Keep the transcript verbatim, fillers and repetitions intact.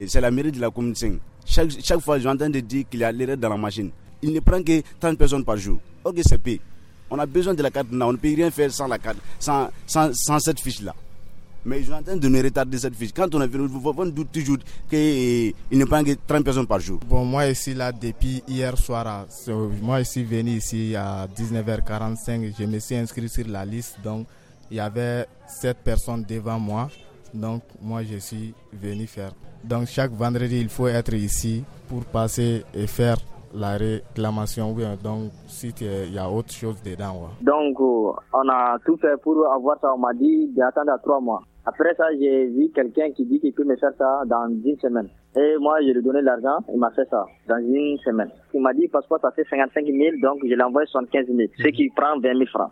C'est la mairie de la commune cinq. Chaque, chaque fois, j'entends de dire qu'il y a l'erreur dans la machine. Il ne prend que trente personnes par jour. Ok, c'est payé. On a besoin de la carte là. On ne peut rien faire sans la carte, sans, sans, sans cette fiche-là. Mais j'entends de me retarder cette fiche. Quand on a venu, on doute toujours qu'il ne prend que trente personnes par jour. Bon, moi ici, là, depuis hier soir, moi je suis venu ici à dix-neuf heures quarante-cinq. Je me suis inscrit sur la liste. Donc, il y avait sept personnes devant moi. Donc, moi, je suis venu faire. Donc, chaque vendredi, il faut être ici pour passer et faire la réclamation. Donc, si il y a autre chose dedans. Ouais. Donc, on a tout fait pour avoir ça. On m'a dit d'attendre à trois mois. Après ça, j'ai vu quelqu'un qui dit qu'il peut me faire ça dans une semaine. Et moi, je lui ai donné l'argent, il m'a fait ça dans une semaine. Il m'a dit, passeport, ça fait cinquante-cinq mille, donc je l'ai envoyé soixante-quinze mille, ce qui prend vingt mille francs.